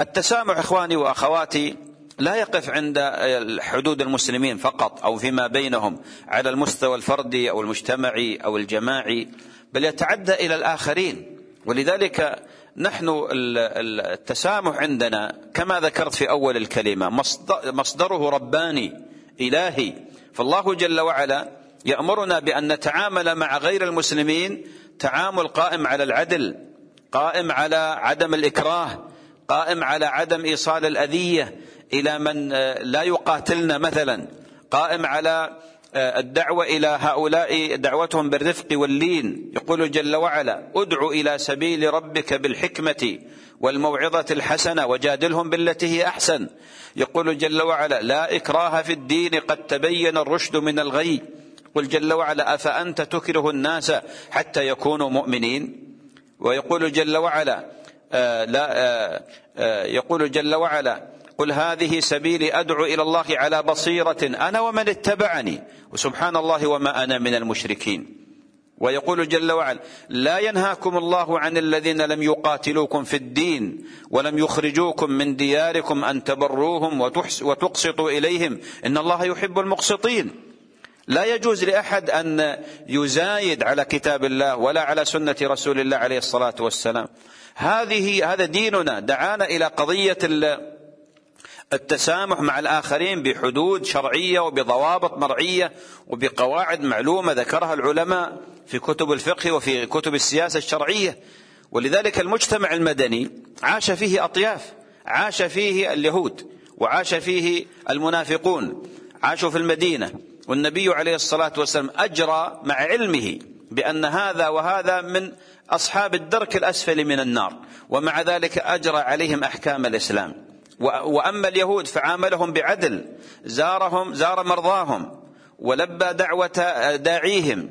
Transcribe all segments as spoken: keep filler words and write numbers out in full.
التسامح إخواني وأخواتي لا يقف عند حدود المسلمين فقط أو فيما بينهم على المستوى الفردي أو المجتمعي أو الجماعي، بل يتعدى إلى الآخرين. ولذلك نحن التسامح عندنا كما ذكرت في أول الكلمة مصدره رباني إلهي، فالله جل وعلا يأمرنا بأن نتعامل مع غير المسلمين تعامل قائم على العدل، قائم على عدم الإكراه، قائم على عدم إيصال الأذية إلى من لا يقاتلنا مثلا، قائم على الدعوة إلى هؤلاء دعوتهم بالرفق واللين. يقول جل وعلا: ادع إلى سبيل ربك بالحكمة والموعظة الحسنة وجادلهم بالتي هي أحسن. يقول جل وعلا: لا إكراه في الدين قد تبين الرشد من الغي. يقول جل وعلا: أفأنت تكره الناس حتى يكونوا مؤمنين. ويقول جل وعلا آه لا آه آه يقول جل وعلا: قل هذه سبيلي أدعو إلى الله على بصيرة أنا ومن اتبعني وسبحان الله وما أنا من المشركين. ويقول جل وعلا: لا ينهاكم الله عن الذين لم يقاتلوكم في الدين ولم يخرجوكم من دياركم أن تبروهم وتقسطوا إليهم إن الله يحب المقسطين. لا يجوز لأحد أن يزايد على كتاب الله ولا على سنة رسول الله عليه الصلاة والسلام. هذه هذا ديننا دعانا إلى قضية التسامح مع الآخرين بحدود شرعية وبضوابط مرعية وبقواعد معلومة ذكرها العلماء في كتب الفقه وفي كتب السياسة الشرعية. ولذلك المجتمع المدني عاش فيه أطياف، عاش فيه اليهود وعاش فيه المنافقون، عاشوا في المدينة، والنبي عليه الصلاة والسلام أجرى مع علمه بأن هذا وهذا من أصحاب الدرك الأسفل من النار، ومع ذلك أجرى عليهم أحكام الإسلام. وأما اليهود فعاملهم بعدل، زارهم زار مرضاهم ولبى دعوة داعيهم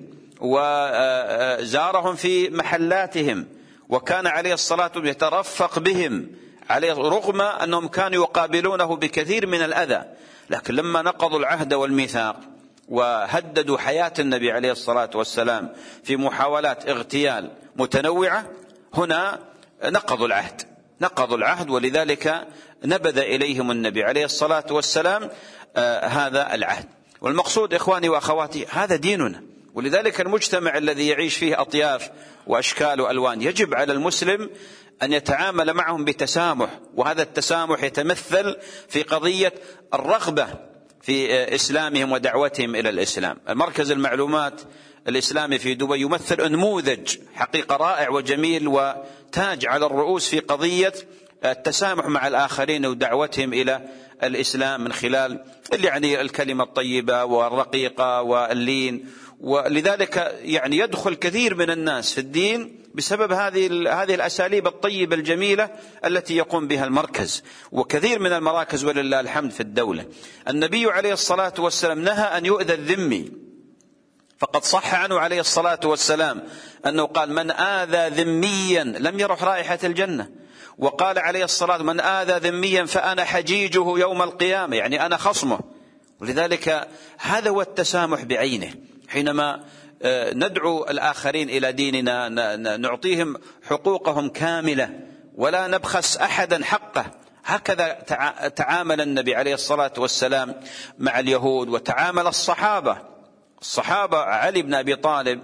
وزارهم في محلاتهم، وكان عليه الصلاة والسلام يترفق بهم عليه رغم أنهم كانوا يقابلونه بكثير من الأذى. لكن لما نقضوا العهد والميثاق وهددوا حياة النبي عليه الصلاة والسلام في محاولات اغتيال متنوعة، هنا نقضوا العهد نقضوا العهد ولذلك نبذ إليهم النبي عليه الصلاة والسلام آه هذا العهد. والمقصود إخواني وأخواتي هذا ديننا. ولذلك المجتمع الذي يعيش فيه أطياف وأشكال وألوان يجب على المسلم أن يتعامل معهم بتسامح، وهذا التسامح يتمثل في قضية الرغبة في إسلامهم ودعوتهم إلى الإسلام. مركز المعلومات الإسلامي في دبي يمثل نموذج حقيقة رائع وجميل وتاج على الرؤوس في قضية التسامح مع الآخرين ودعوتهم إلى الإسلام من خلال يعني الكلمة الطيبة والرقيقة واللين. ولذلك يعني يدخل كثير من الناس في الدين بسبب هذه هذه الأساليب الطيبة الجميلة التي يقوم بها المركز وكثير من المراكز ولله الحمد في الدولة. النبي عليه الصلاة والسلام نهى أن يؤذى الذمي، فقد صح عنه عليه الصلاة والسلام أنه قال: من آذى ذميا لم يرح رائحة الجنة. وقال عليه الصلاة: من آذى ذميا فأنا حجيجه يوم القيامة، يعني أنا خصمه. ولذلك هذا هو التسامح بعينه، حينما ندعو الآخرين إلى ديننا نعطيهم حقوقهم كاملة ولا نبخس أحدا حقه. هكذا تعامل النبي عليه الصلاة والسلام مع اليهود وتعامل الصحابة. الصحابة علي بن أبي طالب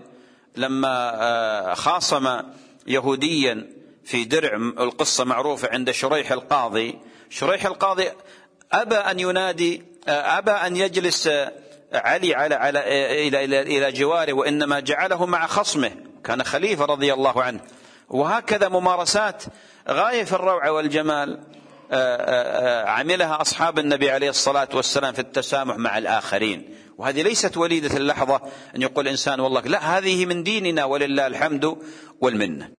لما خاصم يهوديا في درع، القصة معروفة عند شريح القاضي، شريح القاضي أبى أن ينادي أبى أن يجلس علي على على إلى إلى إلى جواره، وإنما جعله مع خصمه، كان خليفة رضي الله عنه. وهكذا ممارسات غاية في الروعة والجمال عملها أصحاب النبي عليه الصلاة والسلام في التسامح مع الآخرين. وهذه ليست وليدة اللحظة أن يقول إنسان والله لا، هذه من ديننا ولله الحمد والمنة.